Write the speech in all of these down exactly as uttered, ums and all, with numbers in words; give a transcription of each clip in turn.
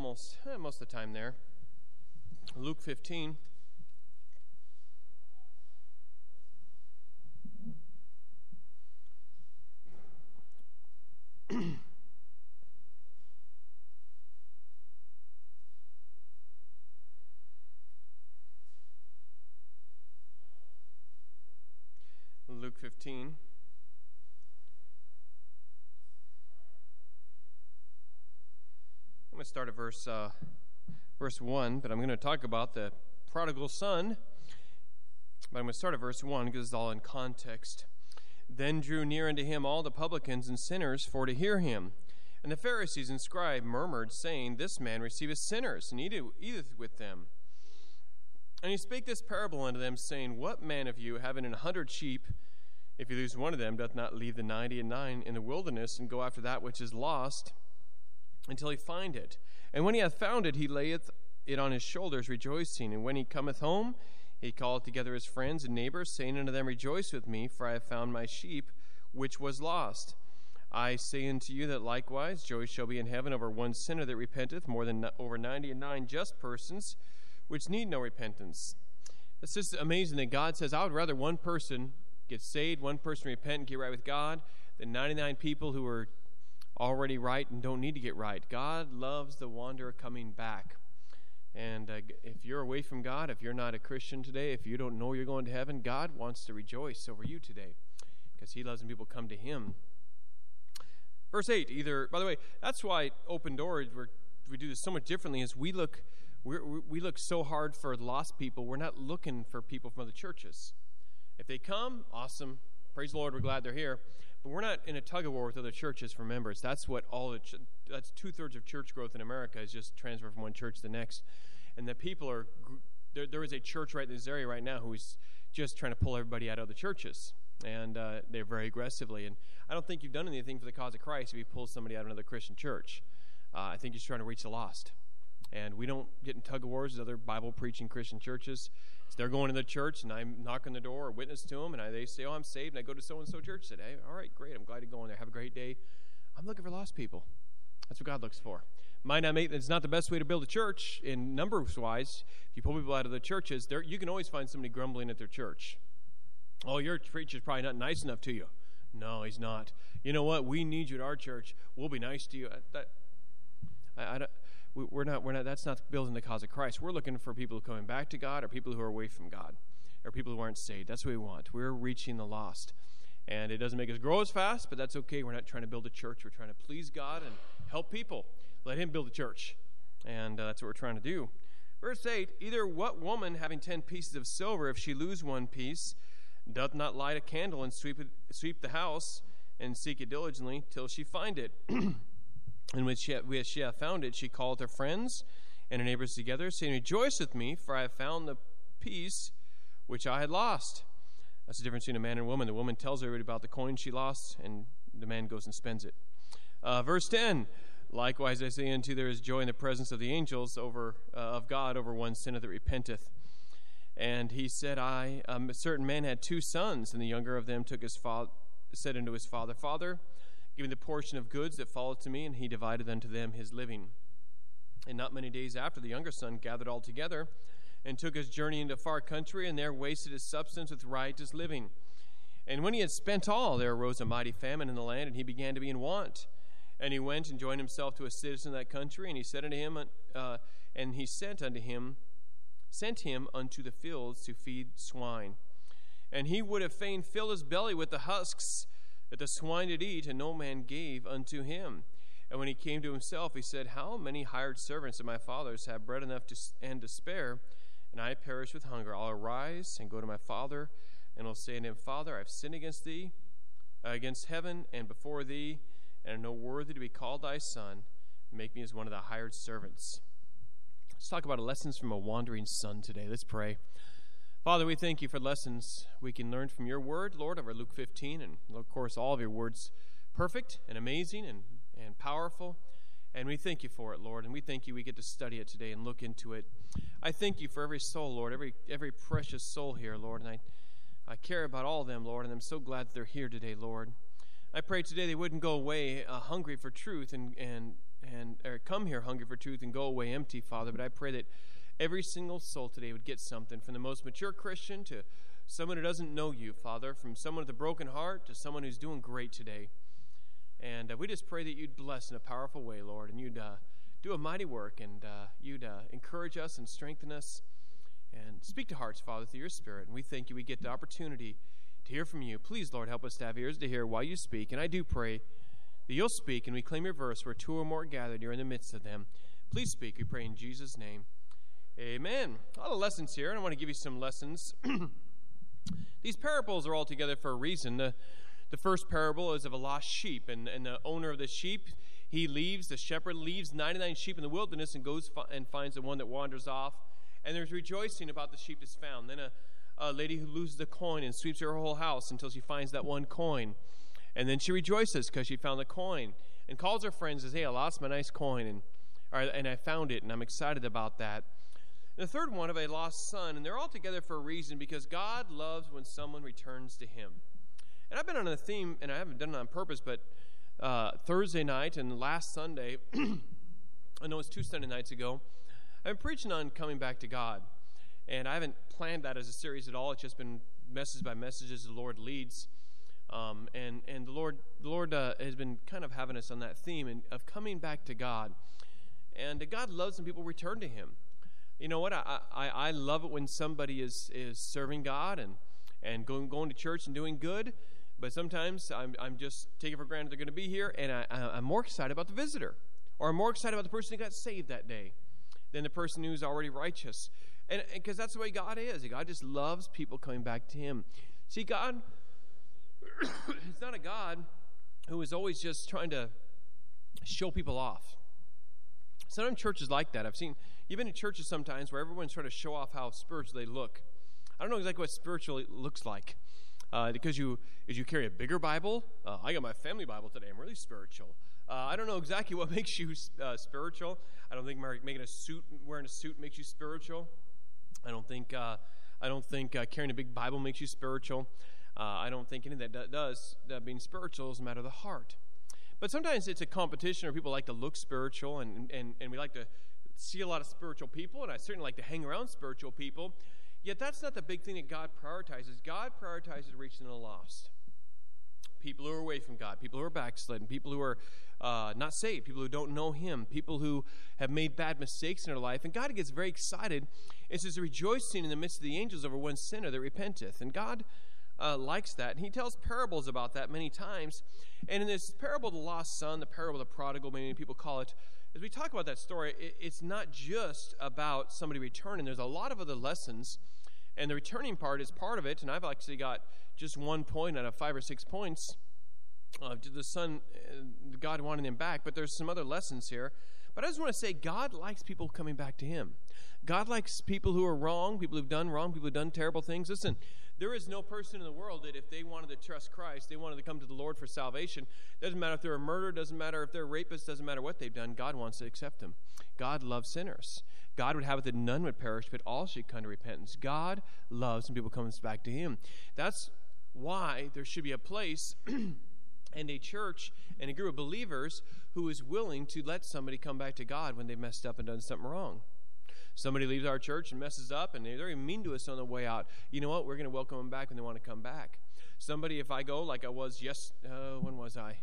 almost eh, most of the time there. Luke fifteen. Luke fifteen. I'm going to start at verse uh, verse one, but I'm going to talk about the prodigal son. But I'm going to start at verse one because it's all in context. Then drew near unto him all the publicans and sinners for to hear him. And the Pharisees and scribes murmured, saying, This man receiveth sinners, and eateth with them. And he spake this parable unto them, saying, What man of you, having an hundred sheep, if he lose one of them, doth not leave the ninety and nine in the wilderness, and go after that which is lost, until he find it? And when he hath found it, he layeth it on his shoulders, rejoicing. And when he cometh home, he calleth together his friends and neighbors, saying unto them, Rejoice with me, for I have found my sheep, which was lost. I say unto you that likewise joy shall be in heaven over one sinner that repenteth, more than over ninety and nine just persons, which need no repentance. It's just amazing that God says, I would rather one person get saved, one person repent and get right with God, than ninety-nine people who are already right and don't need to get right. God loves the wanderer coming back. And uh, if you're away from God, if you're not a Christian today, if you don't know you're going to heaven, God wants to rejoice over you today because he loves when people come to him. Verse eight, either, by the way, that's why Open Doors, we're, we do this so much differently, is we look, we're, we look so hard for lost people. We're not looking for people from other churches. If they come, awesome. Praise the Lord, we're glad they're here. But we're not in a tug-of-war with other churches for members. That's what all the ch- that's two-thirds of church growth in America is just transfer from one church to the next. And the people are, there, there is a church right in this area right now who is just trying to pull everybody out of the churches. And uh, they're very aggressively. And I don't think you've done anything for the cause of Christ if you pull somebody out of another Christian church. Uh, I think you're just trying to reach the lost. And we don't get in tug-of-wars with other Bible-preaching Christian churches. So they're going to the church, and I knock on the door or witness to them, and I, they say, oh, I'm saved, and I go to so-and-so church today. All right, great. I'm glad to go in there. Have a great day. I'm looking for lost people. That's what God looks for. Might not make, it's not the best way to build a church in numbers-wise. If you pull people out of the churches, there you can always find somebody grumbling at their church. Oh, your preacher's probably not nice enough to you. No, he's not. You know what? We need you at our church. We'll be nice to you. That, I, I don't... We're not, we're not, that's not building the cause of Christ. We're looking for people coming back to God or people who are away from God or people who aren't saved. That's what we want. We're reaching the lost. And it doesn't make us grow as fast, but that's okay. We're not trying to build a church. We're trying to please God and help people. Let him build a church. And uh, that's what we're trying to do. Verse eight, either what woman having ten pieces of silver, if she lose one piece, doth not light a candle and sweep it, sweep the house and seek it diligently till she find it? And when she, when she hath found it, she called her friends and her neighbors together, saying, Rejoice with me, for I have found the piece which I had lost. That's the difference between a man and a woman. The woman tells everybody about the coin she lost, and the man goes and spends it. Uh, verse ten, likewise I say unto you, there is joy in the presence of the angels over uh, of God over one sinner that repenteth. And he said, I, um, a certain man had two sons, and the younger of them took his father, said unto his father, Father, give me the portion of goods that followed to me, and he divided unto them his living. And not many days after, the younger son gathered all together, and took his journey into a far country, and there wasted his substance with riotous living. And when he had spent all, there arose a mighty famine in the land, and he began to be in want. And he went and joined himself to a citizen of that country, and he said unto him, uh, and he sent unto him, sent him unto the fields to feed swine. And he would have fain filled his belly with the husks that the swine did eat, and no man gave unto him. And when he came to himself, he said, How many hired servants of my father's have bread enough to, and to spare, and I perish with hunger? I'll arise and go to my father, and I'll say unto him, Father, I have sinned against thee, uh, against heaven, and before thee, and am no worthy to be called thy son. Make me as one of the hired servants. Let's talk about lessons from a wandering son today. Let's pray. Father, we thank you for lessons we can learn from your word, Lord, over Luke fifteen, and of course all of your words perfect and amazing and, and powerful, and we thank you for it, Lord, and we thank you we get to study it today and look into it. I thank you for every soul, Lord, every every precious soul here, Lord, and I, I care about all of them, Lord, and I'm so glad that they're here today, Lord. I pray today they wouldn't go away uh, hungry for truth and, and and or come here hungry for truth and go away empty, Father. But I pray that every single soul today would get something, from the most mature Christian to someone who doesn't know you, Father, from someone with a broken heart to someone who's doing great today. And uh, we just pray that you'd bless in a powerful way, Lord, and you'd uh, do a mighty work, and uh, you'd uh, encourage us and strengthen us and speak to hearts, Father, through your Spirit. And we thank you we get the opportunity to hear from you. Please, Lord, help us to have ears to hear while you speak. And I do pray that you'll speak, and we claim your verse, where two or more gathered, you're in the midst of them. Please speak, we pray in Jesus' name. Amen. A lot of lessons here, and I want to give you some lessons. These parables are all together for a reason. The, the first parable is of a lost sheep, and, and the owner of the sheep, he leaves, the shepherd leaves ninety-nine sheep in the wilderness and goes fi- and finds the one that wanders off. And there's rejoicing about the sheep that's found. Then a, a lady who loses a coin and sweeps her whole house until she finds that one coin. And then she rejoices because she found the coin and calls her friends and says, hey, I lost my nice coin, and, or, and I found it, and I'm excited about that. And the third one of a lost son, and they're all together for a reason, because God loves when someone returns to him. And I've been on a theme, and I haven't done it on purpose, but uh, Thursday night and last Sunday, I know it's two Sunday nights ago, I've been preaching on coming back to God. And I haven't planned that as a series at all. It's just been message by message as the Lord leads. Um, and, and the Lord, the Lord uh, has been kind of having us on that theme and, of coming back to God. And uh, God loves when people return to him. You know what? I, I, I love it when somebody is, is serving God and, and going going to church and doing good. But sometimes I'm I'm just taking for granted they're going to be here, and I, I'm more excited about the visitor, or I'm more excited about the person who got saved that day than the person who's already righteous. And because that's the way God is. God just loves people coming back to him. See, God, he's not a God who is always just trying to show people off. Sometimes churches like that. I've seen, you've been in churches sometimes where everyone's trying to show off how spiritual they look. I don't know exactly what spiritual looks like. Uh, because you, as you carry a bigger Bible, uh, I got my family Bible today. I'm really spiritual. Uh, I don't know exactly what makes you uh, spiritual. I don't think making a suit, wearing a suit makes you spiritual. I don't think, uh, I don't think uh, carrying a big Bible makes you spiritual. Uh, I don't think anything that does. That being spiritual is a matter of the heart. But sometimes it's a competition, or people like to look spiritual, and, and, and we like to see a lot of spiritual people, and I certainly like to hang around spiritual people. Yet that's not the big thing that God prioritizes. God prioritizes reaching the lost. People who are away from God, people who are backslidden, people who are uh, not saved, people who don't know him, people who have made bad mistakes in their life. And God gets very excited. It says, rejoicing in the midst of the angels over one sinner that repenteth. And God uh, likes that. And he tells parables about that many times. And in this parable of the lost son, the parable of the prodigal, many people call it, as we talk about that story, it, it's not just about somebody returning. There's a lot of other lessons. And the returning part is part of it. And I've actually got just one point out of five or six points of uh, the son, uh, God wanting him back. But there's some other lessons here. But I just want to say God likes people coming back to him. God likes people who are wrong, people who've done wrong, people who've done terrible things. Listen, there is no person in the world that if they wanted to trust Christ, they wanted to come to the Lord for salvation. Doesn't matter if they're a murderer, doesn't matter if they're rapists, doesn't matter what they've done. God wants to accept them. God loves sinners. God would have it that none would perish, but all should come to repentance. God loves when people come back to him. That's why there should be a place and a church and a group of believers who is willing to let somebody come back to God when they've messed up and done something wrong. Somebody leaves our church and messes up, and they're even mean to us on the way out. You know what? We're going to welcome them back when they want to come back. Somebody, if I go like I was, yes, uh, when was I?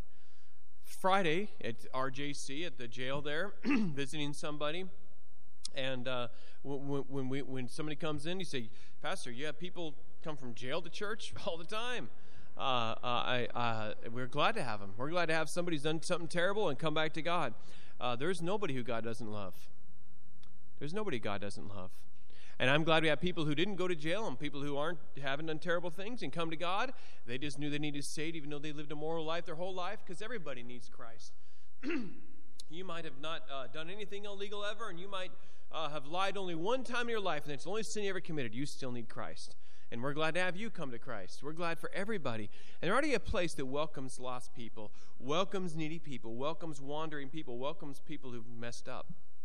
Friday at R J C at the jail there, visiting somebody. And uh, when, when, we, when somebody comes in, you say, Pastor, you have people come from jail to church all the time. Uh, uh, I, uh, we're glad to have them. We're glad to have somebody who's done something terrible and come back to God. Uh, there's nobody who God doesn't love. There's nobody God doesn't love. And I'm glad we have people who didn't go to jail and people who aren't haven't done terrible things and come to God. They just knew they needed saved even though they lived a moral life their whole life, because everybody needs Christ. You might have not uh, done anything illegal ever, and you might uh, have lied only one time in your life, and it's the only sin you ever committed. You still need Christ. And we're glad to have you come to Christ. We're glad for everybody. And there's already a place that welcomes lost people, welcomes needy people, welcomes wandering people, welcomes people who've messed up.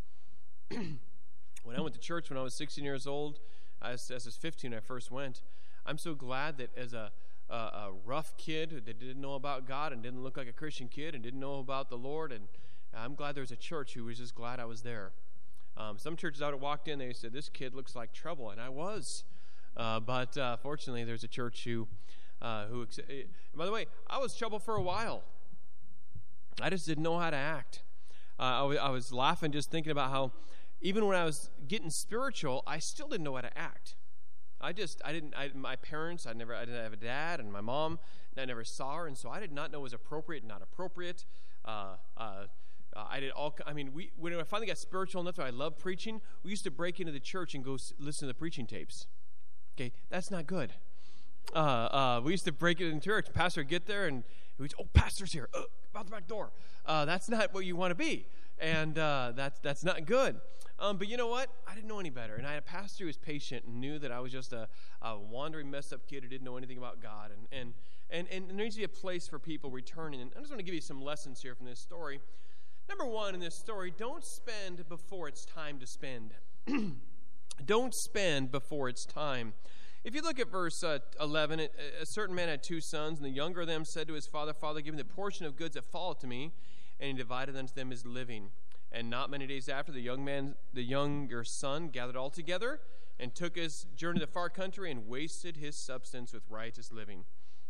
When I went to church when I was sixteen years old, I was, I was fifteen when I first went. I'm so glad that as a, a, a rough kid that didn't know about God and didn't look like a Christian kid and didn't know about the Lord and I'm glad there's a church who was just glad I was there. Um, some churches I would have walked in, they said, this kid looks like trouble, and I was. Uh, but uh, fortunately, there's a church who, uh, who. By the way, I was trouble for a while. I just didn't know how to act. Uh, I, w- I was laughing just thinking about how, even when I was getting spiritual, I still didn't know how to act. I just, I didn't. I, my parents, I never, I didn't have a dad, and my mom, and I never saw her, and so I did not know what was appropriate and not appropriate. Uh, uh, Uh, I did all. I mean, we when I finally got spiritual enough that I loved preaching, we used to break into the church and go s- listen to the preaching tapes. Okay, that's not good. Uh, uh, we used to break it in church. Pastor would get there and we'd say, "Oh, pastor's here! Uh, out the back door." Uh, that's not what you want to be, and uh, that's that's not good. Um, but you know what? I didn't know any better, and I had a pastor who was patient and knew that I was just a, a wandering, messed up kid who didn't know anything about God, and and and and there needs to be a place for people returning. And I just want to give you some lessons here from this story. Number one in this story, don't spend before it's time to spend. Don't spend before it's time. If you look at verse uh, eleven, a certain man had two sons, and the younger of them said to his father, Father, give me the portion of goods that fall to me, and he divided unto them his living. And not many days after, the young man, the younger son gathered all together and took his journey to the far country and wasted his substance with riotous living.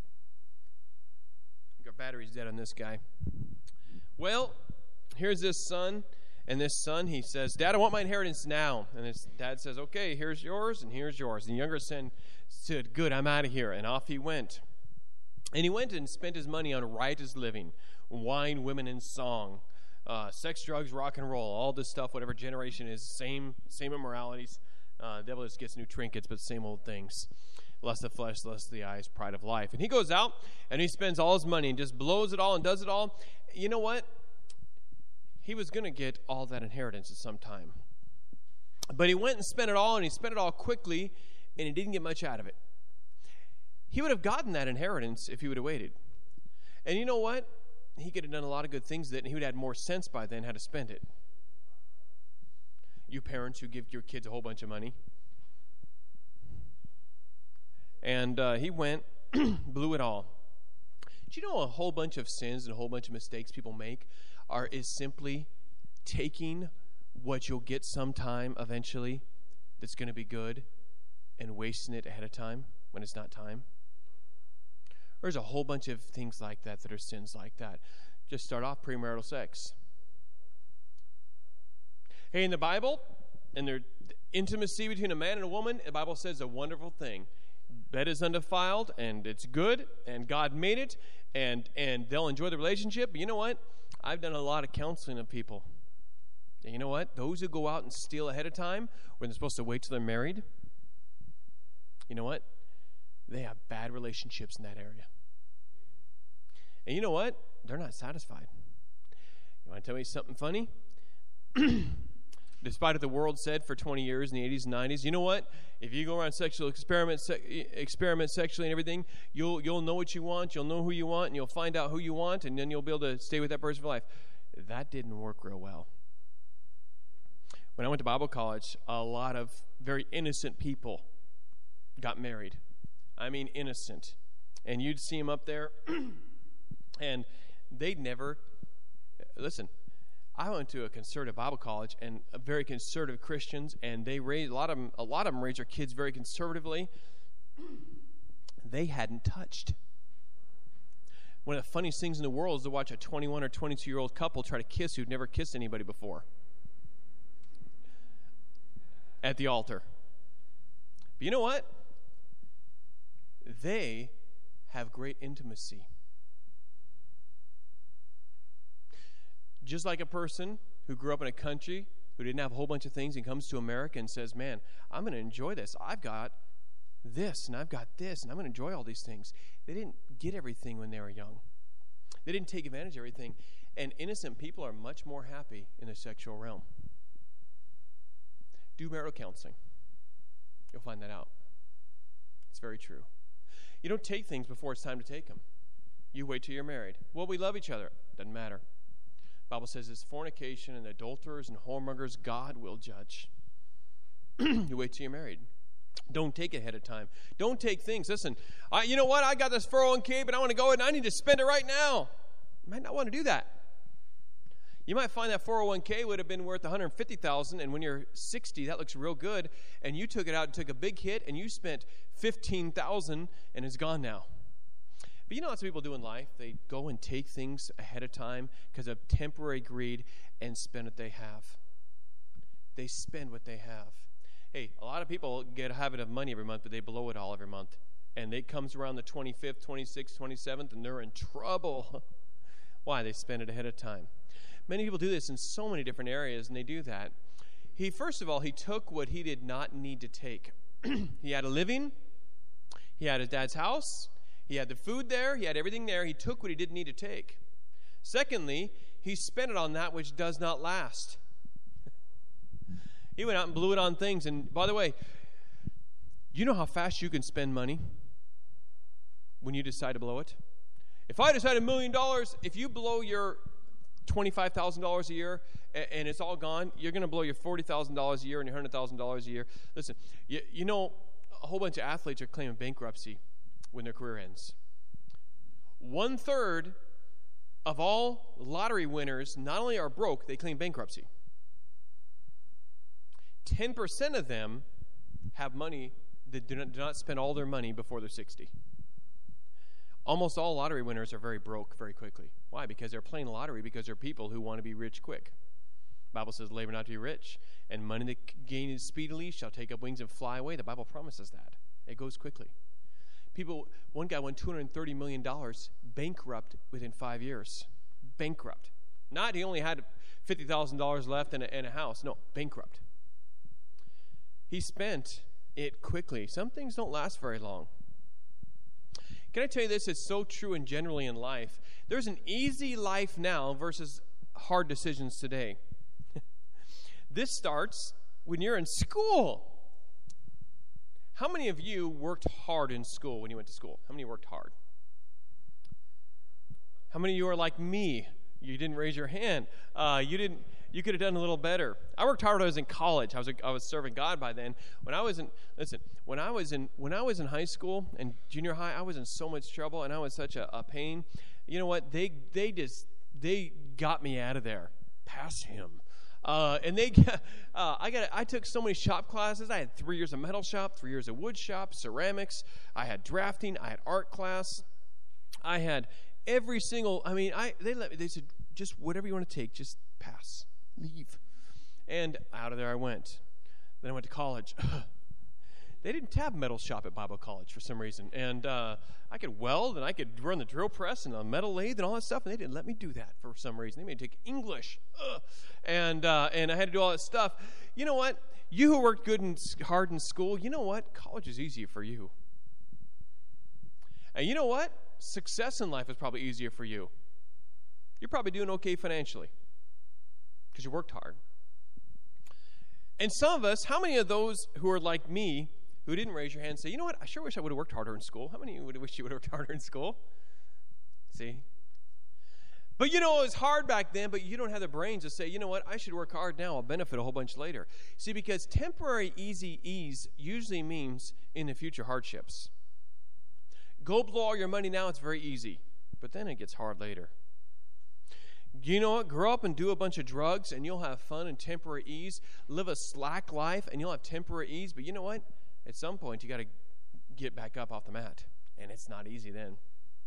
Our battery's dead on this guy. Well, here's this son, and this son, he says, Dad, I want my inheritance now. And his dad says, okay, here's yours, and here's yours. And the younger son said, good, I'm out of here. And off he went. And he went and spent his money on riotous living, wine, women, and song, uh, sex, drugs, rock and roll, all this stuff, whatever generation is, same same immoralities. Uh, the devil just gets new trinkets, but same old things. Lust of flesh, lust of the eyes, pride of life. And he goes out, and he spends all his money and just blows it all and does it all. You know what? He was going to get all that inheritance at some time. But he went and spent it all, and he spent it all quickly, and he didn't get much out of it. He would have gotten that inheritance if he would have waited. And you know what? He could have done a lot of good things with it, and he would have had more sense by then how to spend it. You parents who give your kids a whole bunch of money. And uh, he went, blew it all. Do you know a whole bunch of sins and a whole bunch of mistakes people make are is simply taking what you'll get sometime eventually that's going to be good and wasting it ahead of time when it's not time? There's a whole bunch of things like that that are sins like that. Just start off premarital sex. Hey, in the Bible, in their intimacy between a man and a woman, the Bible says a wonderful thing. Bed is undefiled, and it's good, and God made it, and and they'll enjoy the relationship. But you know what? I've done a lot of counseling of people. And you know what? Those who go out and steal ahead of time when they're supposed to wait till they're married, you know what? They have bad relationships in that area. And you know what? They're not satisfied. You want to tell me something funny? Despite what the world said for twenty years in the eighties and nineties, you know what? If you go around sexual experiment, se- experiment sexually and everything, you'll you'll know what you want, you'll know who you want, and you'll find out who you want, and then you'll be able to stay with that person for life. That didn't work real well. When I went to Bible college, a lot of very innocent people got married. I mean innocent. And you'd see them up there, and they'd never, listen, I went to a conservative Bible college and a very conservative Christians, and they raised a lot of them. A lot of them raised their kids very conservatively. They hadn't touched. One of the funniest things in the world is to watch a twenty-one or twenty-two year old couple try to kiss who'd never kissed anybody before at the altar. But you know what? They have great intimacy. Just like a person who grew up in a country who didn't have a whole bunch of things and comes to America and says, man, I'm going to enjoy this. I've got this and I've got this and I'm going to enjoy all these things. They didn't get everything when they were young. They didn't take advantage of everything. And innocent people are much more happy in the sexual realm. Do marital counseling. You'll find that out. It's very true. You don't take things before it's time to take them. You wait till you're married. Well, we love each other. Doesn't matter. The Bible says it's fornication and adulterers and whoremongers God will judge. You wait till you're married. Don't take it ahead of time. Don't take things. Listen, I, you know what? I got this four oh one k, but I want to go and I need to spend it right now. You might not want to do that. You might find that four oh one k would have been worth one hundred fifty thousand dollars, and when you're sixty, that looks real good, and you took it out and took a big hit, and you spent fifteen thousand dollars, and it's gone now. But you know what some people do in life? They go and take things ahead of time because of temporary greed and spend what they have. They spend what they have. Hey, a lot of people get a habit of money every month, but they blow it all every month. And it comes around the twenty-fifth, twenty-sixth, twenty-seventh, and they're in trouble. Why? They spend it ahead of time. Many people do this in so many different areas, and they do that. He, first of all, he took what he did not need to take. He had a living. He had his dad's house. He had the food there. He had everything there. He took what he didn't need to take. Secondly, he spent it on that which does not last. He went out and blew it on things. And by the way, you know how fast you can spend money when you decide to blow it? If I decide a million dollars, if you blow your twenty-five thousand dollars a year and it's all gone, you're going to blow your forty thousand dollars a year and your one hundred thousand dollars a year. Listen, you, you know, a whole bunch of athletes are claiming bankruptcy when their career ends. One third of all lottery winners not only are broke, they claim bankruptcy. ten percent of them have money that do not, do not spend all their money before they're sixty. Almost all lottery winners are very broke very quickly. Why? Because they're playing lottery because they're people who want to be rich quick. The Bible says, labor not to be rich, and money that gained speedily shall take up wings and fly away. The Bible promises that. It goes quickly. People, one guy won two hundred thirty million dollars bankrupt within five years. Bankrupt. Not he only had fifty thousand dollars left in a, in a house. No, bankrupt. He spent it quickly. Some things don't last very long. Can I tell you this? It's so true and generally in life. There's an easy life now versus hard decisions today. This starts when you're in school. How many of you worked hard in school when you went to school? How many worked hard? How many of you are like me? You didn't raise your hand. Uh, you didn't. You could have done a little better. I worked hard when I was in college. I was I was serving God by then. When I was in listen, when I was in when I was in high school and junior high, I was in so much trouble and I was such a, a pain. You know what? They they just they got me out of there. Pass him. Uh, and they, uh, I got, I took so many shop classes. I had three years of metal shop, three years of wood shop, ceramics. I had drafting. I had art class. I had every single. I mean, I they let me. They said, just whatever you want to take, just pass, leave. And out of there I went. Then I went to college. They didn't have metal shop at Bible College for some reason. And uh, I could weld, and I could run the drill press and a metal lathe and all that stuff, and they didn't let me do that for some reason. They made me take English. Ugh. And uh, and I had to do all that stuff. You know what? You who worked good and hard in school, you know what? College is easier for you. And you know what? Success in life is probably easier for you. You're probably doing okay financially because you worked hard. And some of us, how many of those who are like me, who didn't raise your hand, say, you know what, I sure wish I would have worked harder in school. How many of you would have wished you would have worked harder in school? See? But you know, it was hard back then, but you don't have the brains to say, you know what, I should work hard now. I'll benefit a whole bunch later. See, because temporary easy ease usually means in the future hardships. Go blow all your money now, it's very easy. But then it gets hard later. You know what? Grow up and do a bunch of drugs, and you'll have fun and temporary ease. Live a slack life, and you'll have temporary ease. But you know what? At some point, you got to get back up off the mat, and it's not easy then.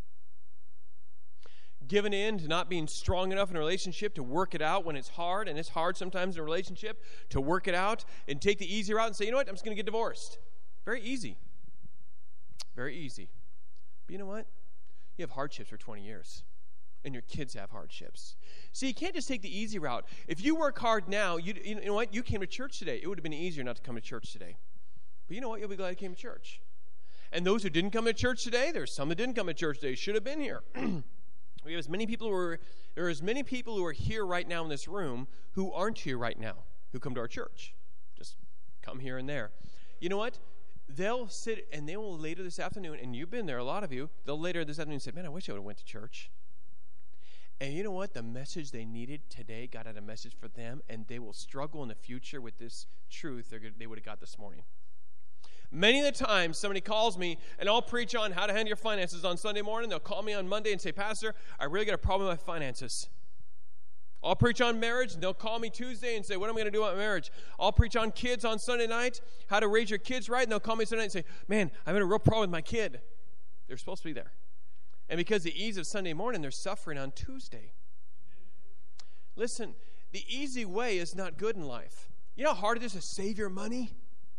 Giving in to not being strong enough in a relationship to work it out when it's hard, and it's hard sometimes in a relationship to work it out and take the easy route and say, you know what? I'm just going to get divorced. Very easy. Very easy. But you know what? You have hardships for twenty years. And your kids have hardships. See, you can't just take the easy route. If you work hard now, you, you know what? You came to church today. It would have been easier not to come to church today. But you know what? You'll be glad you came to church. And those who didn't come to church today, there's some that didn't come to church today, should have been here. We have as many people who are, there are as many people who are here right now in this room who aren't here right now, who come to our church. Just come here and there. You know what? They'll sit and they will later this afternoon, and you've been there, a lot of you, they'll later this afternoon say, man, I wish I would have went to church. And you know what? The message they needed today got out a message for them, and they will struggle in the future with this truth they would have got this morning. Many of the times, somebody calls me, and I'll preach on how to handle your finances on Sunday morning. They'll call me on Monday and say, Pastor, I really got a problem with my finances. I'll preach on marriage, and they'll call me Tuesday and say, what am I going to do about marriage? I'll preach on kids on Sunday night, how to raise your kids right, and they'll call me Sunday night and say, man, I'm having a real problem with my kid. They're supposed to be there. And because of the ease of Sunday morning, they're suffering on Tuesday. Listen, the easy way is not good in life. You know how hard it is to save your money?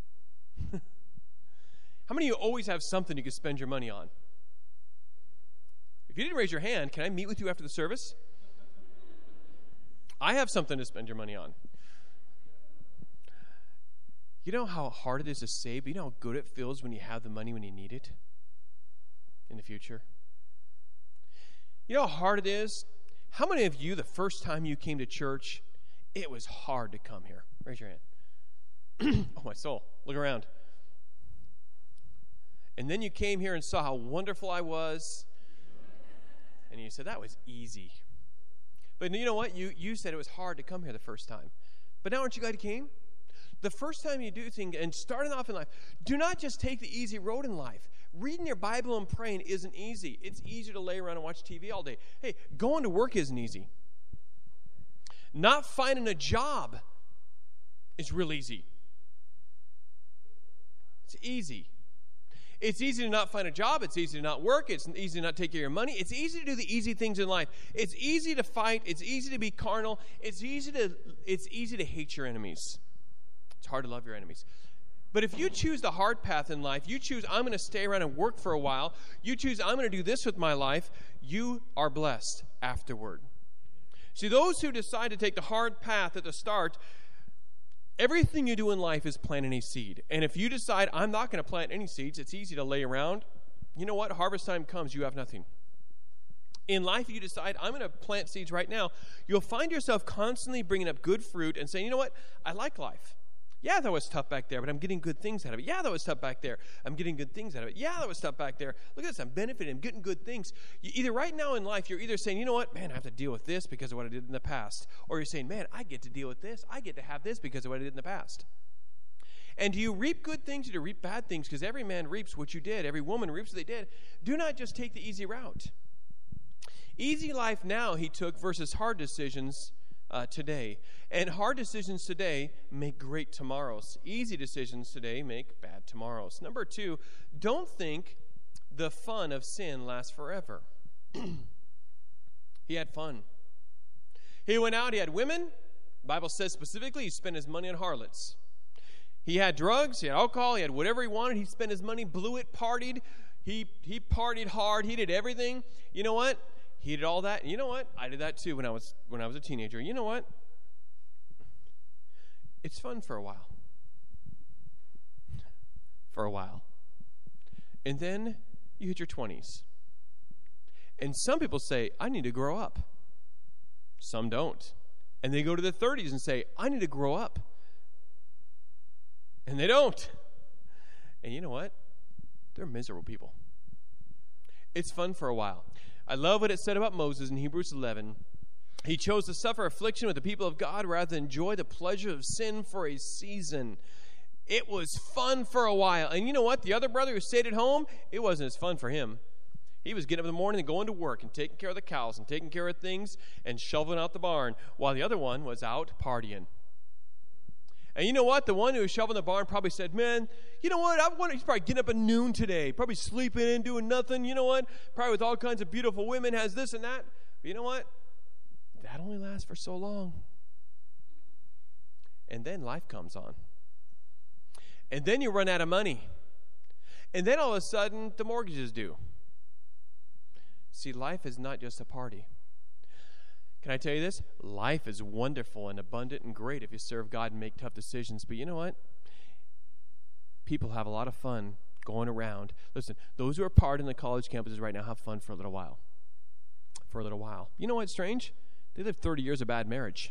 How many of you always have something you can spend your money on? If you didn't raise your hand, can I meet with you after the service? I have something to spend your money on. You know how hard it is to save? You know how good it feels when you have the money when you need it in the future? You know how hard it is? How many of you, the first time you came to church, it was hard to come here? Raise your hand. Oh, my soul. Look around. And then you came here and saw how wonderful I was, and you said, that was easy. But you know what? You you said it was hard to come here the first time. But now aren't you glad you came? The first time you do things, and starting off in life, do not just take the easy road in life. Reading your Bible and praying isn't easy. It's easier to lay around and watch T V all day. Hey, going to work isn't easy. Not finding a job is real easy. It's easy. It's easy to not find a job. It's easy to not work. It's easy to not take care of your money. It's easy to do the easy things in life. It's easy to fight. It's easy to be carnal. It's easy to it's easy to hate your enemies. It's hard to love your enemies. But if you choose the hard path in life, you choose, I'm going to stay around and work for a while, you choose, I'm going to do this with my life, you are blessed afterward. See, those who decide to take the hard path at the start, everything you do in life is planting a seed. And if you decide, I'm not going to plant any seeds, it's easy to lay around. You know what? Harvest time comes, you have nothing. In life, if you decide, I'm going to plant seeds right now, you'll find yourself constantly bringing up good fruit and saying, you know what? I like life. Yeah, that was tough back there, but I'm getting good things out of it. Yeah, that was tough back there. I'm getting good things out of it. Yeah, that was tough back there. Look at this. I'm benefiting. I'm getting good things. You, either right now in life, you're either saying, you know what? Man, I have to deal with this because of what I did in the past. Or you're saying, man, I get to deal with this. I get to have this because of what I did in the past. And do you reap good things or do you reap bad things? Because every man reaps what you did. Every woman reaps what they did. Do not just take the easy route. Easy life now he took versus hard decisions Uh, today. And hard decisions today make great tomorrows. Easy decisions today make bad tomorrows. Number two, don't think the fun of sin lasts forever. He had fun. He went out, he had women. The Bible says specifically he spent his money on harlots. He had drugs, he had alcohol, he had whatever he wanted. He spent his money, blew it, partied. He, he partied hard. He did everything. You know what? He did all that. And you know what? I did that too when I was when I was a teenager. You know what? It's fun for a while. For a while. And then you hit your twenties. And some people say, I need to grow up. Some don't. And they go to their thirties and say, I need to grow up. And they don't. And you know what? They're miserable people. It's fun for a while. I love what it said about Moses in Hebrews eleven. He chose to suffer affliction with the people of God rather than enjoy the pleasure of sin for a season. It was fun for a while. And you know what? The other brother who stayed at home, it wasn't as fun for him. He was getting up in the morning and going to work and taking care of the cows and taking care of things and shoveling out the barn, while the other one was out partying. And you know what? The one who was shoveling the barn probably said, man, you know what? I wonder, he's probably getting up at noon today, probably sleeping and doing nothing. You know what? Probably with all kinds of beautiful women, has this and that. But you know what? That only lasts for so long. And then life comes on. And then you run out of money. And then all of a sudden, the mortgage is due. See, life is not just a party. Can I tell you this? Life is wonderful and abundant and great if you serve God and make tough decisions. But you know what? People have a lot of fun going around. Listen, those who are part in the college campuses right now have fun for a little while. For a little while. You know what's strange? They lived thirty years of bad marriage.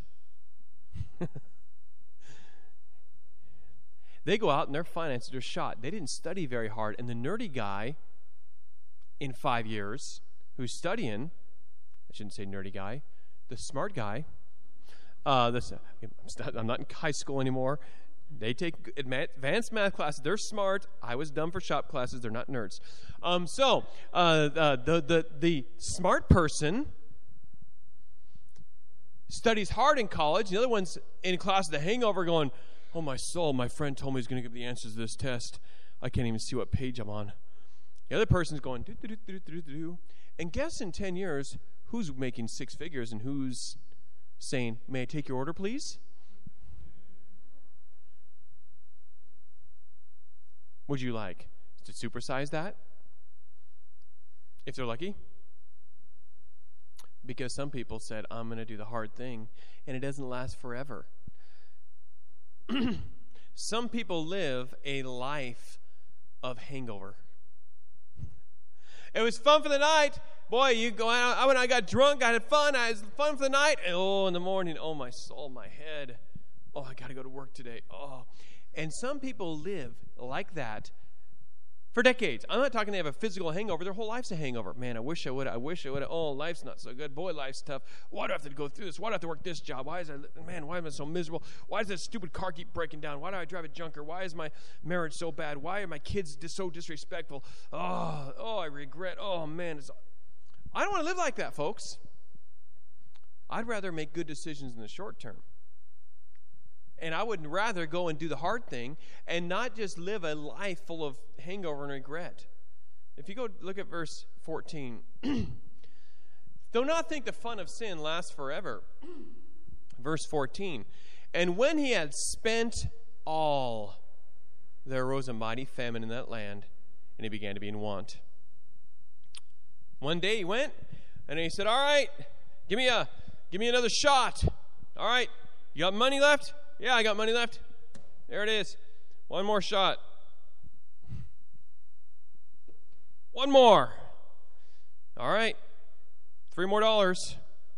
They go out and their finances are shot. They didn't study very hard. And the nerdy guy in five years who's studying, I shouldn't say nerdy guy, the smart guy, uh, this, I'm not in high school anymore. They take advanced math classes. They're smart. I was dumb for shop classes. They're not nerds. Um, so uh, uh, the, the, the smart person studies hard in college. The other one's in class of the hangover going, oh, my soul, my friend told me he's going to give the answers to this test. I can't even see what page I'm on. The other person's going, do, do, do, do, do, do, do. And guess in ten years, who's making six figures and who's saying, may I take your order, please? Would you like to supersize that? If they're lucky? Because some people said, I'm going to do the hard thing, and it doesn't last forever. Some people live a life of hangover. It was fun for the night. Boy, you go out. When I got drunk, I had fun. I had fun for the night. And oh, in the morning, oh, my soul, my head. Oh, I got to go to work today. Oh. And some people live like that for decades. I'm not talking they have a physical hangover. Their whole life's a hangover. Man, I wish I would. I wish I would. Oh, life's not so good. Boy, life's tough. Why do I have to go through this? Why do I have to work this job? Why is I, man, why am I so miserable? Why does this stupid car keep breaking down? Why do I drive a junker? Why is my marriage so bad? Why are my kids dis- so disrespectful? Oh, oh, I regret. Oh, man. It's, I don't want to live like that, folks. I'd rather make good decisions in the short term. And I would rather go and do the hard thing and not just live a life full of hangover and regret. If you go look at verse fourteen, do not think the fun of sin lasts forever. Verse fourteen, and when he had spent all, there arose a mighty famine in that land, and he began to be in want. One day he went, and he said, all right, give me a, give me another shot. All right, you got money left? Yeah, I got money left. There it is. One more shot. One more. All right. Three more dollars.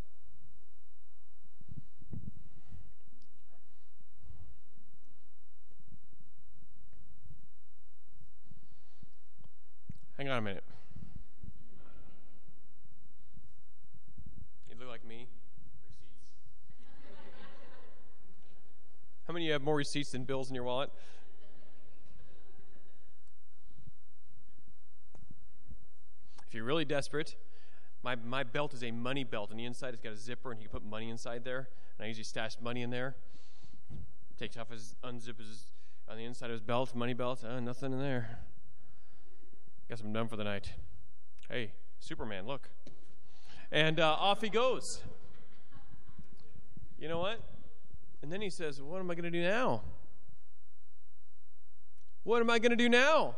Hang on a minute. You look like me. How many of you have more receipts than bills in your wallet? If you're really desperate, my, my belt is a money belt. On the inside, it's got a zipper, and you can put money inside there. And I usually stash money in there. Takes off his, unzips his, on the inside of his belt, money belt. Uh, nothing in there. Guess I'm done for the night. Hey, Superman, look. And uh, off he goes. You know what? And then he says, what am I going to do now? What am I going to do now?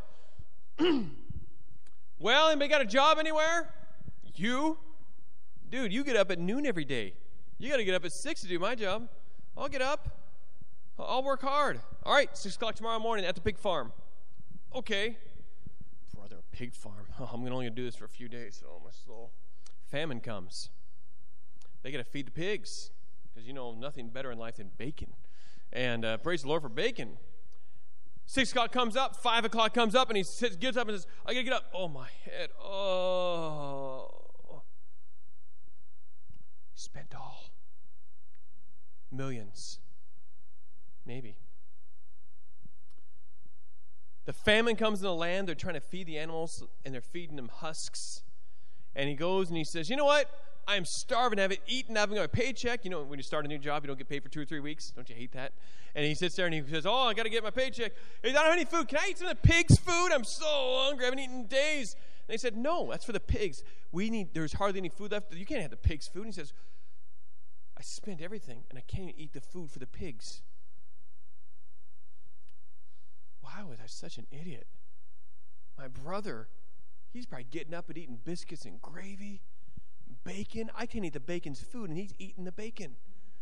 Well, anybody got a job anywhere? You? Dude, you get up at noon every day. You got to get up at six to do my job. I'll get up. I'll work hard. All right, six o'clock tomorrow morning at the pig farm. Okay. Brother, a pig farm. Oh, I'm only going to do this for a few days. Oh, my soul. Famine comes. They got to feed the pigs. Because you know nothing better in life than bacon. And uh, praise the Lord for bacon. Six o'clock comes up, five o'clock comes up, and he sits, gets up and says, I gotta get up. Oh, my head. Oh. Spent all. Millions. Maybe. The famine comes in the land. They're trying to feed the animals, and they're feeding them husks. And he goes and he says, you know what? I'm starving. I haven't eaten. I haven't got a paycheck. You know, when you start a new job, you don't get paid for two or three weeks. Don't you hate that? And he sits there and he says, oh, I got to get my paycheck. He says, I don't have any food. Can I eat some of the pigs' food? I'm so hungry. I haven't eaten in days. And they said, no, that's for the pigs. We need, there's hardly any food left. You can't have the pigs' food. And he says, I spent everything and I can't even eat the food for the pigs. Why was I such an idiot? My brother, he's probably getting up and eating biscuits and gravy. Bacon. I can't eat the bacon's food, and he's eating the bacon.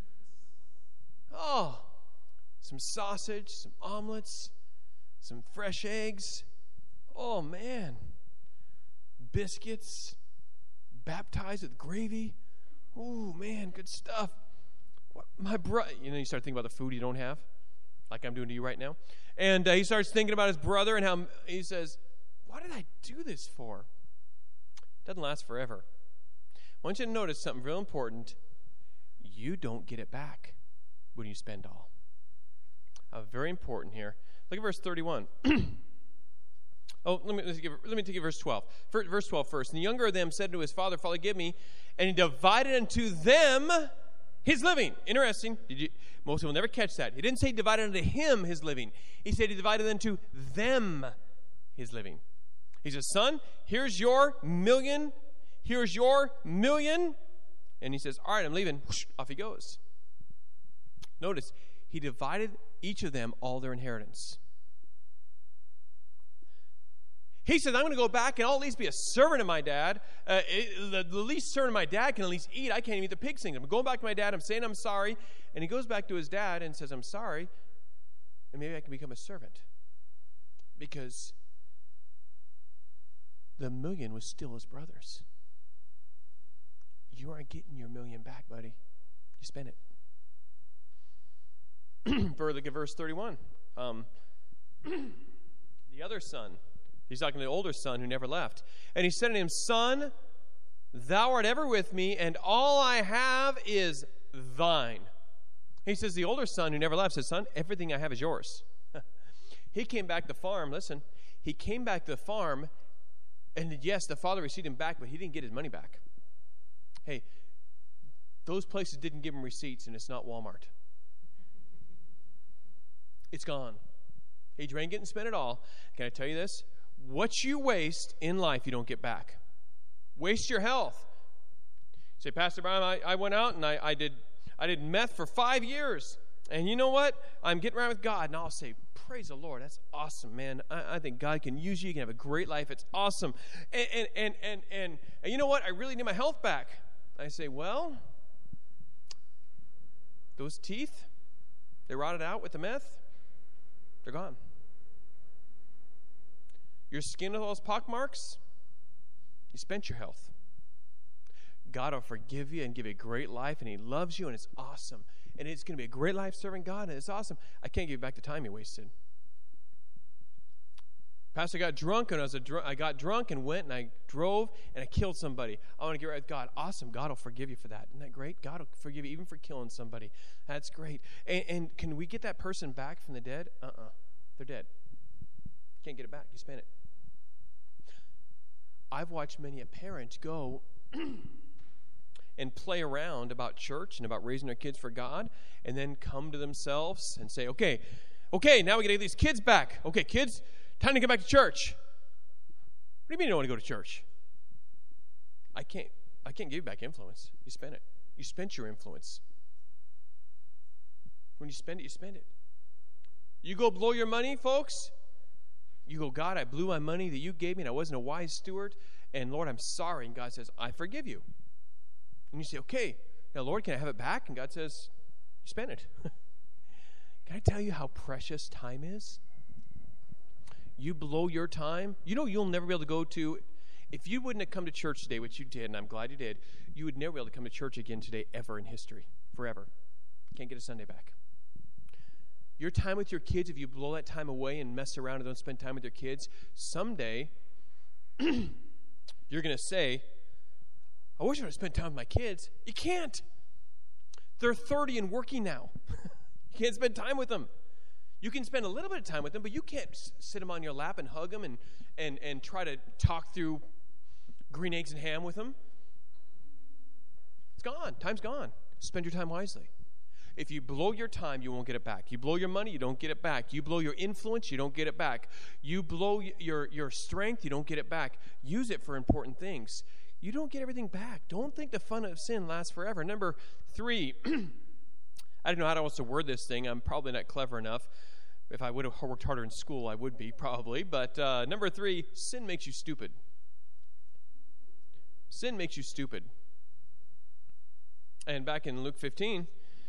Oh, some sausage, some omelets, some fresh eggs. Oh, man. Biscuits, baptized with gravy. Oh, man, good stuff. What, my brother, you know, you start thinking about the food you don't have, like I'm doing to you right now. And uh, he starts thinking about his brother and how he says, what did I do this for? It doesn't last forever. I want you to notice something real important. You don't get it back when you spend all. Uh, very important here. Look at verse thirty-one. oh, let me, let me, give, let me take it verse twelve. Verse twelve first. And the younger of them said to his father, Father, give me. And he divided unto them His living. Interesting. Did you, most people will never catch that. He didn't say he divided unto him his living. He said he divided unto them his living. He says, son, here's your million. Here's your million. And he says, all right, I'm leaving. Whoosh, off he goes. Notice, he divided each of them all their inheritance. He says, I'm going to go back and I'll at least be a servant of my dad. Uh, it, the, the least servant of my dad can at least eat. I can't even eat the pig's things. I'm going back to my dad. I'm saying I'm sorry. And he goes back to his dad and says, I'm sorry. And maybe I can become a servant. Because the million was still his brother's. You aren't getting your million back, buddy. You spent it. Further, look at verse thirty-one. Um, the other son. He's talking to the older son who never left. And he said to him, son, thou art ever with me, and all I have is thine. He says, the older son who never left says, son, everything I have is yours. He came back to the farm. Listen, he came back to the farm, and yes, the father received him back, but he didn't get his money back. Hey, those places didn't give him receipts, and it's not Walmart. It's gone. He drank it and spent it all. Can I tell you this? What you waste in life, you don't get back. Waste your health. You say, Pastor Brown, I, I went out and I, I did I did meth for five years. And you know what? I'm getting around with God. And I'll say, praise the Lord. That's awesome, man. I, I think God can use you. You can have a great life. It's awesome. And, and, and, and, and, and you know what? I really need my health back. I say, well, those teeth, they rotted out with the meth. They're gone. Your skin with all those pock marks, you spent your health. God will forgive you and give you a great life, and he loves you, and it's awesome. And it's going to be a great life serving God, and it's awesome. I can't give you back the time you wasted. Pastor, I got drunk, and I, was a dr- I got drunk and went, and I drove, and I killed somebody. I want to get right with God. Awesome. God will forgive you for that. Isn't that great? God will forgive you even for killing somebody. That's great. And, and can we get that person back from the dead? Uh-uh. They're dead. Can't get it back. You spent it. I've watched many a parent go and play around about church and about raising their kids for God, and then come to themselves and say, okay, okay, now we got to get these kids back. Okay, kids, time to get back to church. What do you mean you don't want to go to church? I can't, I can't give you back influence. You spent it. You spent your influence. When you spend it, you spend it. You go blow your money, folks. You go, God, I blew my money that you gave me, and I wasn't a wise steward, and Lord, I'm sorry. And God says, I forgive you. And you say, okay, now, Lord, can I have it back? And God says, you spent it. Can I tell you how precious time is? You blow your time. You know you'll never be able to go to, if you wouldn't have come to church today, which you did, and I'm glad you did, you would never be able to come to church again today ever in history, forever. Can't get a Sunday back. Your time with your kids, if you blow that time away and mess around and don't spend time with your kids, someday you're going to say, I wish I would have spent time with my kids. You can't. They're thirty and working now. You can't spend time with them. You can spend a little bit of time with them, but you can't s- sit them on your lap and hug them and, and, and try to talk through green eggs and ham with them. It's gone. Time's gone. Spend your time wisely. If you blow your time, you won't get it back. You blow your money, you don't get it back. You blow your influence, you don't get it back. You blow your, your strength, you don't get it back. Use it for important things. You don't get everything back. Don't think the fun of sin lasts forever. Number three, I don't know how else to word this thing. I'm probably not clever enough. If I would have worked harder in school, I would be probably. But uh, number three, sin makes you stupid. Sin makes you stupid. And back in Luke fifteen,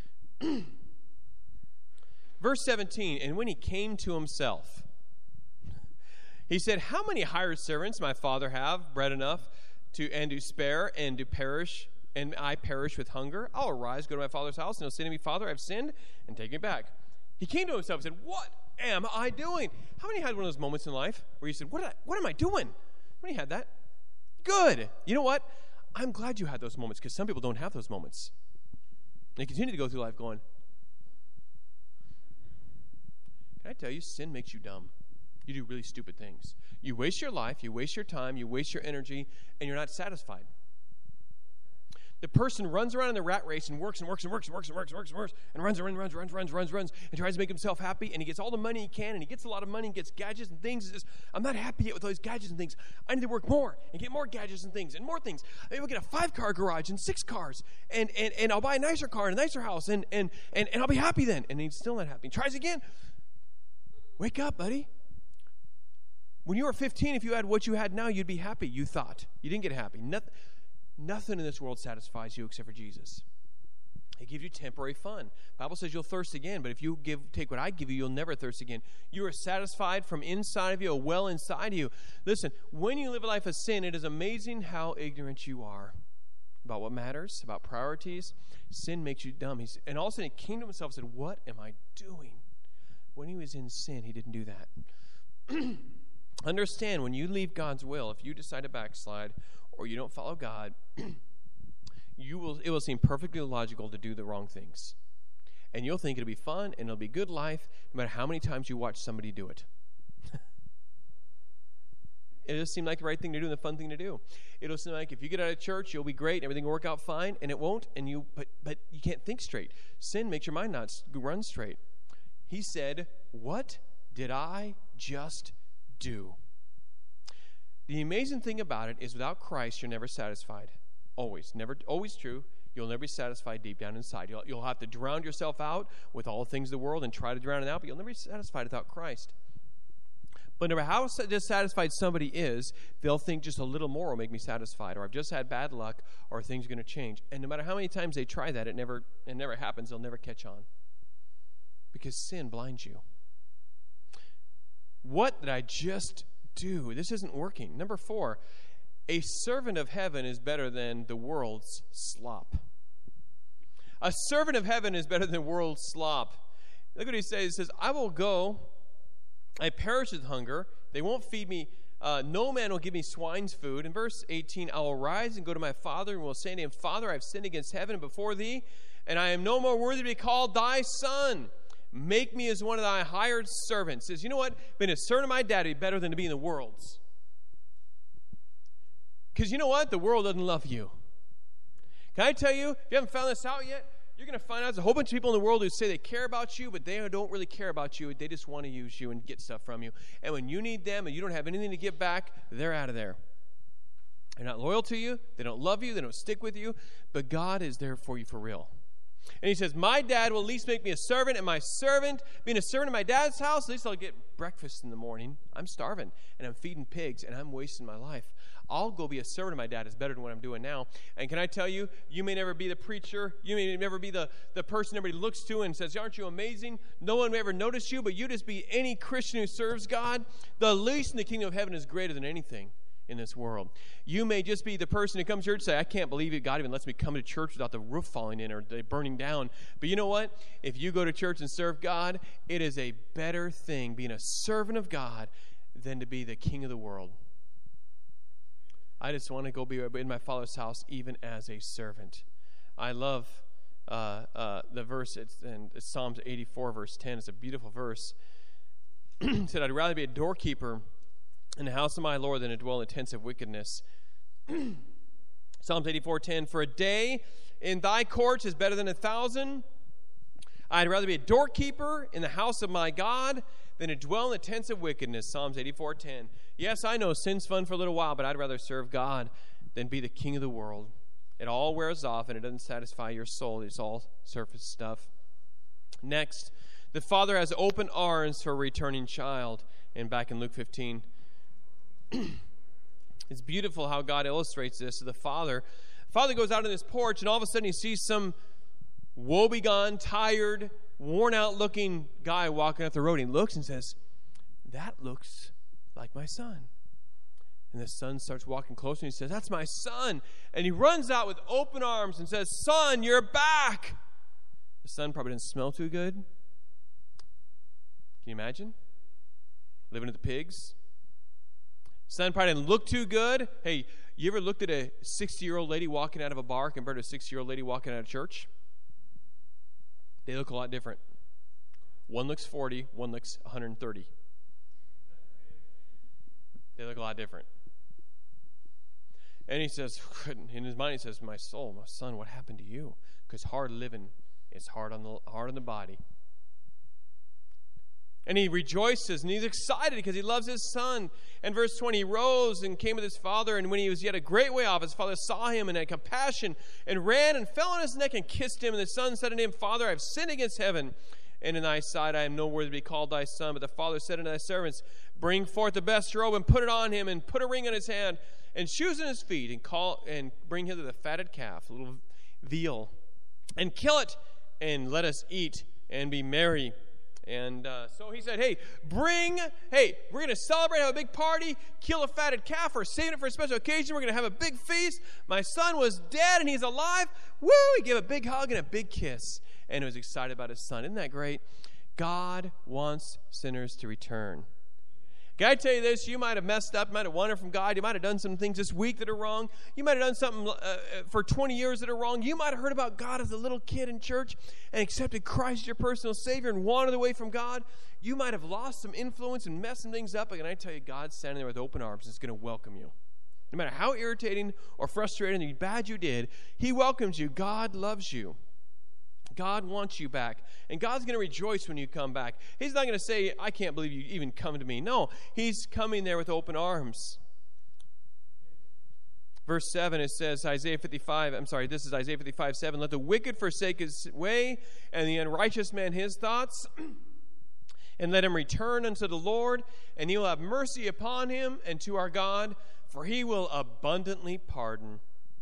verse seventeen, and when he came to himself, he said, how many hired servants my father have, bread enough to and to spare, and to perish, and I perish with hunger? I'll arise, go to my father's house, and he'll say to me, Father, I've sinned, and take me back. He came to himself and said, what am I doing? How many had one of those moments in life where you said, what, I, what am I doing? How many had that? Good. You know what? I'm glad you had those moments, because some people don't have those moments. They continue to go through life going, can I tell you, sin makes you dumb. You do really stupid things. You waste your life, you waste your time, you waste your energy, and you're not satisfied. The person runs around in the rat race and works and works and works and works and works and works and works and runs and runs, runs, runs, runs, runs, runs, and tries to make himself happy, and he gets all the money he can, and he gets a lot of money and gets gadgets and things. And says, I'm not happy yet with all these gadgets and things. I need to work more and get more gadgets and things and more things. Maybe I'll get a five-car garage and six cars, and, and, and I'll buy a nicer car and a nicer house, and, and, and, and I'll be happy then. And he's still not happy. He tries again. Wake up, buddy. When you were fifteen, if you had what you had now, you'd be happy, you thought. You didn't get happy. Nothing. Nothing in this world satisfies you except for Jesus. It gives you temporary fun. The Bible says you'll thirst again, but if you give, take what I give you, you'll never thirst again. You are satisfied from inside of you, a well inside of you. Listen, when you live a life of sin, it is amazing how ignorant you are about what matters, about priorities. Sin makes you dumb. He's, and all of a sudden he came to himself and said, what am I doing? When he was in sin, he didn't do that. Understand, when you leave God's will, if you decide to backslide, or you don't follow God, you will it will seem perfectly logical to do the wrong things. And you'll think it'll be fun and it'll be good life no matter how many times you watch somebody do it. It'll seem like the right thing to do and the fun thing to do. It'll seem like if you get out of church, you'll be great, everything will work out fine, and it won't, and you but but you can't think straight. Sin makes your mind not run straight. He said, what did I just do? The amazing thing about it is without Christ, you're never satisfied. Always. Never. Always true. You'll never be satisfied deep down inside. You'll, you'll have to drown yourself out with all the things of the world and try to drown it out, but you'll never be satisfied without Christ. But no matter how dissatisfied somebody is, they'll think just a little more will make me satisfied, or I've just had bad luck, or things are going to change. And no matter how many times they try that, it never, it never happens. They'll never catch on. Because sin blinds you. What did I just do? This isn't working. Number four, a servant of heaven is better than the world's slop. A servant of heaven is better than the world's slop. Look what he says. He says, I will go, I perish with hunger. They won't feed me. Uh, no man will give me swine's food. In verse eighteen, I will rise and go to my father and will say to him, Father, I have sinned against heaven and before thee, and I am no more worthy to be called thy son. Make me as one of thy hired servants. Says, you know what? Being a servant of my dad would be better than to be in the world's. Because you know what? The world doesn't love you. Can I tell you, if you haven't found this out yet, you're going to find out there's a whole bunch of people in the world who say they care about you, but they don't really care about you. They just want to use you and get stuff from you. And when you need them and you don't have anything to give back, they're out of there. They're not loyal to you. They don't love you. They don't stick with you. But God is there for you for real. And he says, my dad will at least make me a servant, and my servant, being a servant in my dad's house, at least I'll get breakfast in the morning. I'm starving, and I'm feeding pigs, and I'm wasting my life. I'll go be a servant of my dad is better than what I'm doing now. And can I tell you, you may never be the preacher. You may never be the, the person everybody looks to and says, aren't you amazing? No one may ever notice you, but you just be any Christian who serves God. The least in the kingdom of heaven is greater than anything in this world. You may just be the person who comes to church and say, I can't believe it. God even lets me come to church without the roof falling in or burning down. But you know what? If you go to church and serve God, it is a better thing being a servant of God than to be the king of the world. I just want to go be in my Father's house even as a servant. I love uh, uh, the verse, it's, and it's Psalms eighty-four, verse ten. It's a beautiful verse. It said, I'd rather be a doorkeeper in the house of my Lord than to dwell in the tents of wickedness. Psalms eighty-four ten, for a day in thy courts is better than a thousand. I'd rather be a doorkeeper in the house of my God than to dwell in the tents of wickedness. Psalms eighty-four ten. Yes, I know sin's fun for a little while, but I'd rather serve God than be the king of the world. It all wears off, and it doesn't satisfy your soul. It's all surface stuff. Next, the father has open arms for a returning child. And back in Luke fifteen, it's beautiful how God illustrates this. So the father, father goes out on this porch, and all of a sudden he sees some woebegone, tired, worn-out-looking guy walking up the road. He looks and says, that looks like my son. And the son starts walking closer, and he says, that's my son. And he runs out with open arms and says, son, you're back. The son probably didn't smell too good. Can you imagine? Living with the pigs. Son probably didn't look too good. Hey, you ever looked at a sixty-year-old lady walking out of a bar compared to a sixty-year-old lady walking out of church? They look a lot different. One looks forty, one looks one hundred thirty. They look a lot different. And he says, in his mind, he says, my soul, my son, what happened to you? Because hard living is hard on the hard on the body. And he rejoices, and he's excited because he loves his son. And verse twenty, he rose and came with his father, and when he was yet a great way off, his father saw him and had compassion, and ran and fell on his neck and kissed him. And the son said unto him, Father, I have sinned against heaven, and in thy sight I am no worthy to be called thy son. But the father said unto thy servants, Bring forth the best robe, and put it on him, and put a ring on his hand, and shoes in his feet, and call and bring hither the fatted calf, a little veal, and kill it, and let us eat and be merry. And uh, so he said, hey, bring, hey, we're going to celebrate, have a big party, kill a fatted calf, or save it for a special occasion. We're going to have a big feast. My son was dead, and he's alive. Woo! He gave a big hug and a big kiss, and he was excited about his son. Isn't that great? God wants sinners to return. Can I tell you this? You might have messed up. You might have wandered from God. You might have done some things this week that are wrong. You might have done something uh, for twenty years that are wrong. You might have heard about God as a little kid in church and accepted Christ as your personal Savior and wandered away from God. You might have lost some influence and messed some things up. But can I tell you, God's standing there with open arms and is going to welcome you. No matter how irritating or frustrating or bad you did, He welcomes you. God loves you. God wants you back. And God's going to rejoice when you come back. He's not going to say, I can't believe you even come to me. No, He's coming there with open arms. Verse seven, it says, Isaiah fifty-five, I'm sorry, this is Isaiah fifty-five, seven. Let the wicked forsake his way, and the unrighteous man his thoughts, and let him return unto the Lord, and He will have mercy upon him and to our God, for He will abundantly pardon.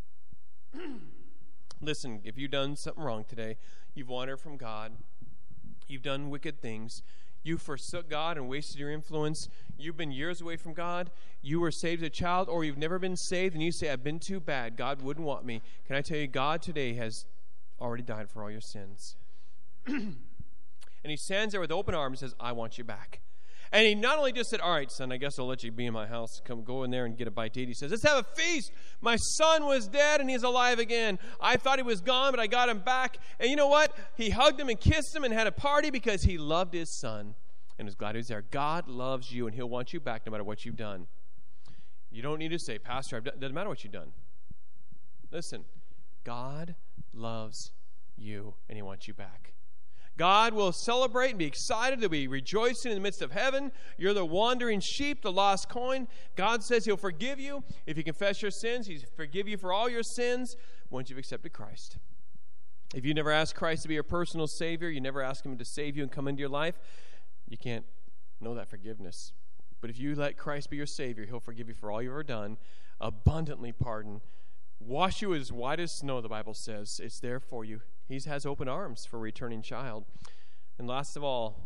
Listen, if you've done something wrong today, you've wandered from God, you've done wicked things, you forsook God and wasted your influence, you've been years away from God, you were saved as a child, or you've never been saved, and you say, I've been too bad, God wouldn't want me. Can I tell you, God today has already died for all your sins. And He stands there with open arms and says, I want you back. And He not only just said, all right, son, I guess I'll let you be in my house. Come go in there and get a bite to eat. He says, let's have a feast. My son was dead and he's alive again. I thought he was gone, but I got him back. And you know what? He hugged him and kissed him and had a party because he loved his son and was glad he was there. God loves you and He'll want you back no matter what you've done. You don't need to say, Pastor, I've done, it doesn't matter what you've done. Listen, God loves you and He wants you back. God will celebrate and be excited. They'll be rejoicing in the midst of heaven. You're the wandering sheep, the lost coin. God says He'll forgive you. If you confess your sins, He'll forgive you for all your sins once you've accepted Christ. If you never asked Christ to be your personal Savior, you never ask Him to save you and come into your life, you can't know that forgiveness. But if you let Christ be your Savior, He'll forgive you for all you've ever done, abundantly pardon, wash you as white as snow, the Bible says. It's there for you. He has open arms for a returning child. And last of all,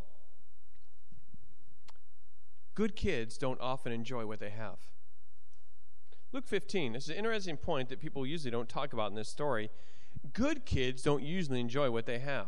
good kids don't often enjoy what they have. Luke fifteen, this is an interesting point that people usually don't talk about in this story. Good kids don't usually enjoy what they have.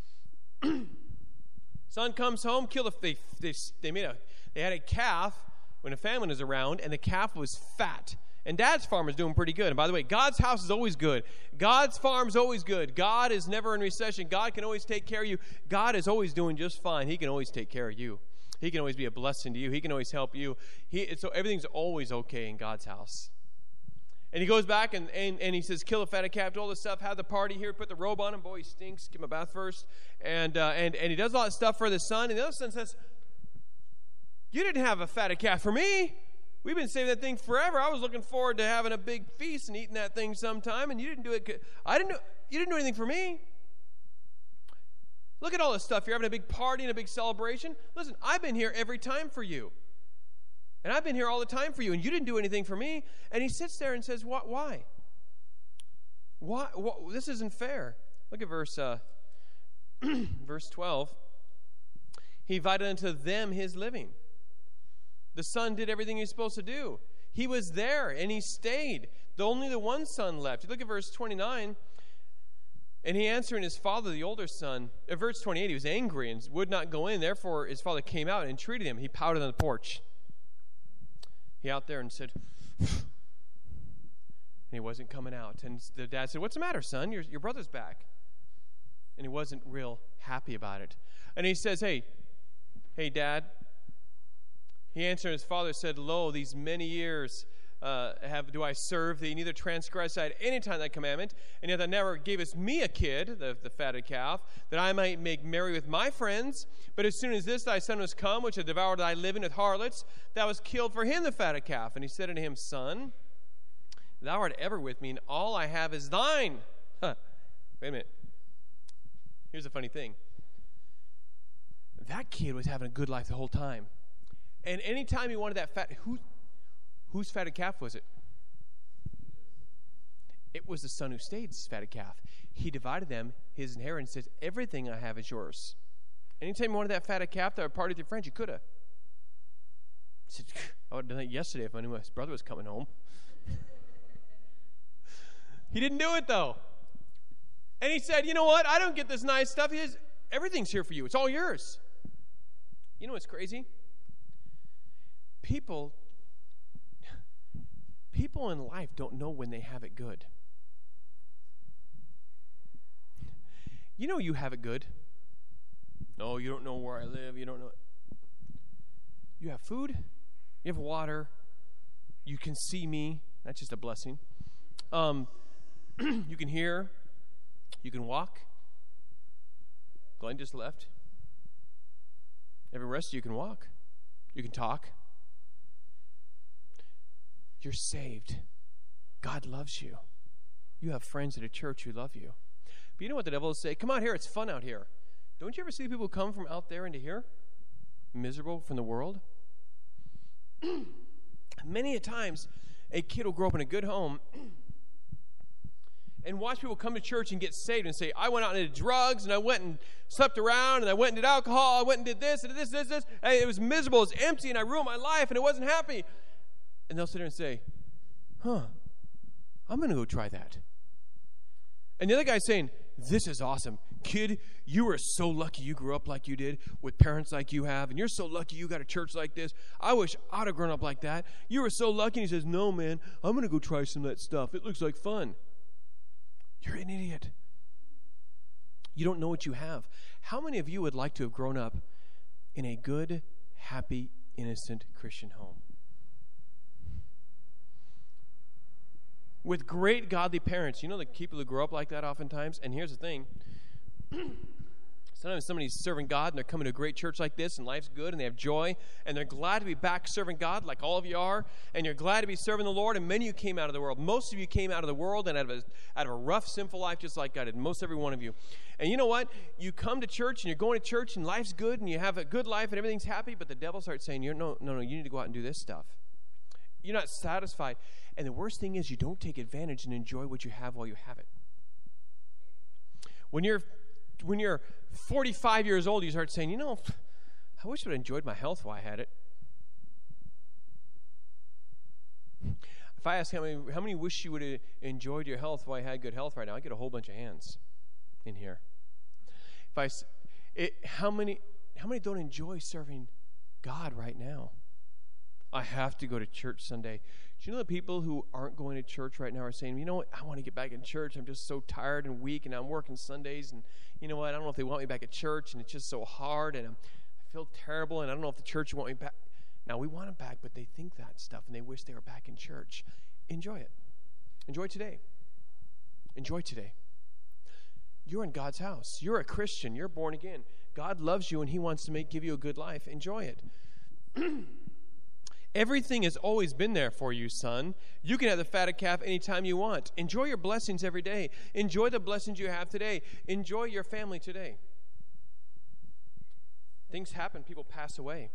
Son comes home, killed a, they, they, they, made a, they had a calf when a famine was around, and the calf was fat. And Dad's farm is doing pretty good. And by the way, God's house is always good. God's farm is always good. God is never in recession. God can always take care of you. God is always doing just fine. He can always take care of you. He can always be a blessing to you. He can always help you. He, so everything's always okay in God's house. And he goes back and, and, and he says, kill a fatted calf, do all this stuff, have the party here, put the robe on him. Boy, he stinks. Give him a bath first. And, uh, and, and he does all that stuff for the son. And the other son says, you didn't have a fatted calf for me. We've been saving that thing forever. I was looking forward to having a big feast and eating that thing sometime, and you didn't do it. I didn't do, you didn't do anything for me. Look at all this stuff. You're having a big party and a big celebration. Listen, I've been here every time for you. And I've been here all the time for you, and you didn't do anything for me. And he sits there and says, what, why? Why? What, this isn't fair. Look at verse, uh, verse twelve. He invited unto them his living. The son did everything he was supposed to do. He was there, and he stayed. The, only the one son left. You look at verse twenty-nine. And he answering his father, the older son, at verse twenty-eight, he was angry and would not go in. Therefore, his father came out and entreated him. He pouted on the porch. He out there and said, and he wasn't coming out. And the dad said, what's the matter, son? Your, your brother's back. And he wasn't real happy about it. And he says, hey, hey, Dad. He answered his father, said, lo, these many years uh, have do I serve thee, neither transgress I at any time thy commandment, and yet thou never gavest me a kid, the, the fatted calf, that I might make merry with my friends. But as soon as this thy son was come, which had devoured thy living with harlots, thou hast killed for him the fatted calf. And he said unto him, Son, thou art ever with me, and all I have is thine. Huh. Wait a minute. Here's the funny thing. That kid was having a good life the whole time. And anytime he wanted that fat, who, whose fatted calf was it? It was the son who stayed's fatted calf. He divided them, his inheritance, says, everything I have is yours. Anytime you wanted that fatted calf that would party with your friends, you could have. I would have done that yesterday if I knew my brother was coming home. He didn't do it, though. And he said, you know what? I don't get this nice stuff. He says, everything's here for you. It's all yours. You know what's crazy? People, people in life don't know when they have it good. You know you have it good. No, you don't know where I live. You don't know. You have food. You have water. You can see me. That's just a blessing. Um, you can hear. You can walk. Glenn just left. Every rest of you can walk. You can talk. You're saved. God loves you. You have friends at a church who love you. But you know what the devil will say? Come out here. It's fun out here. Don't you ever see people come from out there into here? Miserable from the world? Many a times, a kid will grow up in a good home and watch people come to church and get saved and say, I went out and did drugs, and I went and slept around, and I went and did alcohol, I went and did this, and did this, this, this. And it was miserable, it was empty, and I ruined my life, and it wasn't happy. And they'll sit there and say, huh, I'm going to go try that. And the other guy's saying, this is awesome. Kid, you are so lucky you grew up like you did with parents like you have, and you're so lucky you got a church like this. I wish I'd have grown up like that. You were so lucky. And he says, no, man, I'm going to go try some of that stuff. It looks like fun. You're an idiot. You don't know what you have. How many of you would like to have grown up in a good, happy, innocent Christian home? With great godly parents. You know the people who grow up like that oftentimes? And here's the thing. Sometimes somebody's serving God and they're coming to a great church like this and life's good and they have joy and they're glad to be back serving God like all of you are, and you're glad to be serving the Lord, and many of you came out of the world. Most of you came out of the world and out of a, out of a rough, sinful life just like I did, most every one of you. And you know what? You come to church and you're going to church and life's good and you have a good life and everything's happy, but the devil starts saying, you're, no, no, no, you need to go out and do this stuff. You're not satisfied. And the worst thing is you don't take advantage and enjoy what you have while you have it. When you're when you're forty-five years old, you start saying, you know, I wish I would have enjoyed my health while I had it. If I ask how many, how many wish you would have enjoyed your health while you had good health right now, I get a whole bunch of hands in here. If I, it, how many, how many don't enjoy serving God right now? I have to go to church Sunday. Do you know the people who aren't going to church right now are saying, you know what, I want to get back in church. I'm just so tired and weak, and I'm working Sundays, and you know what, I don't know if they want me back at church, and it's just so hard, and I'm, I feel terrible, and I don't know if the church want me back. Now, we want them back, but they think that stuff, and they wish they were back in church. Enjoy it. Enjoy today. Enjoy today. You're in God's house. You're a Christian. You're born again. God loves you, and he wants to make give you a good life. Enjoy it. Everything has always been there for you, son. You can have the fatted calf anytime you want. Enjoy your blessings every day. Enjoy the blessings you have today. Enjoy your family today. Things happen. People pass away.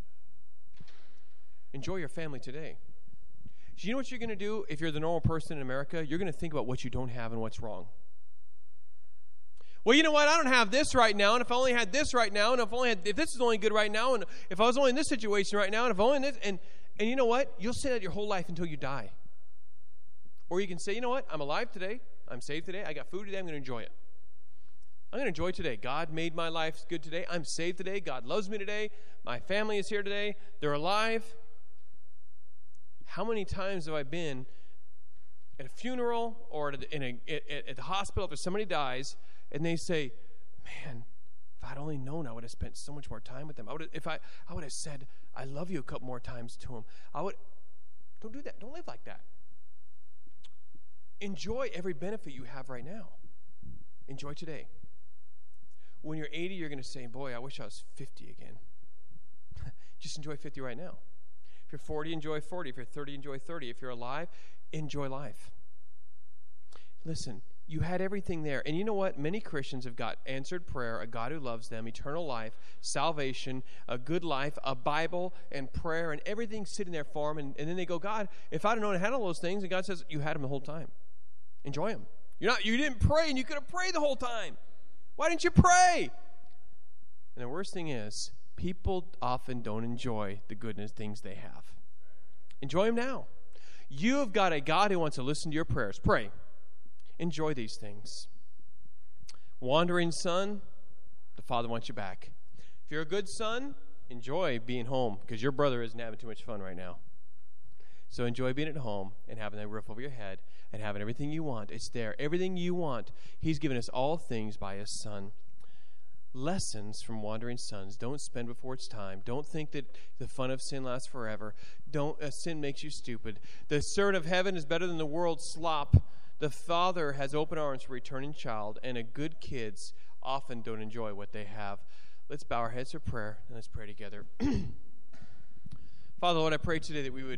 Enjoy your family today. Do you know what you're going to do if you're the normal person in America? You're going to think about what you don't have and what's wrong. Well, you know what? I don't have this right now, and if I only had this right now, and if only had, if this is only good right now, and if I was only in this situation right now, and if only in this, and and you know what? You'll say that your whole life until you die. Or you can say, you know what? I'm alive today. I'm saved today. I got food today. I'm going to enjoy it. I'm going to enjoy today. God made my life good today. I'm saved today. God loves me today. My family is here today. They're alive. How many times have I been at a funeral or at, a, in a, at, at the hospital after somebody dies, and they say, man, if I'd only known, I would have spent so much more time with them. I would have, if I, I would have said, I love you a couple more times to them. I would, Don't do that. Don't live like that. Enjoy every benefit you have right now. Enjoy today. When you're eighty, you're going to say, boy, I wish I was fifty again. Just enjoy fifty right now. If you're forty, enjoy forty. If you're thirty, enjoy thirty. If you're alive, enjoy life. Listen, you had everything there. And you know what? Many Christians have got answered prayer, a God who loves them, eternal life, salvation, a good life, a Bible, and prayer, and everything sitting there for them. And, and then they go, God, if I'd have known I had all those things, and God says, you had them the whole time. Enjoy them. You're not, you didn't pray, and you could have prayed the whole time. Why didn't you pray? And the worst thing is, people often don't enjoy the goodness things they have. Enjoy them now. You have got a God who wants to listen to your prayers. Pray. Enjoy these things. Wandering son, the Father wants you back. If you're a good son, enjoy being home because your brother isn't having too much fun right now. So enjoy being at home and having that roof over your head and having everything you want. It's there. Everything you want. He's given us all things by his Son. Lessons from wandering sons. Don't spend before it's time. Don't think that the fun of sin lasts forever. Don't uh, sin makes you stupid. The servant of heaven is better than the world's slop. The Father has open arms for a returning child, and a good kids often don't enjoy what they have. Let's bow our heads for prayer, and let's pray together. Father, Lord, I pray today that we would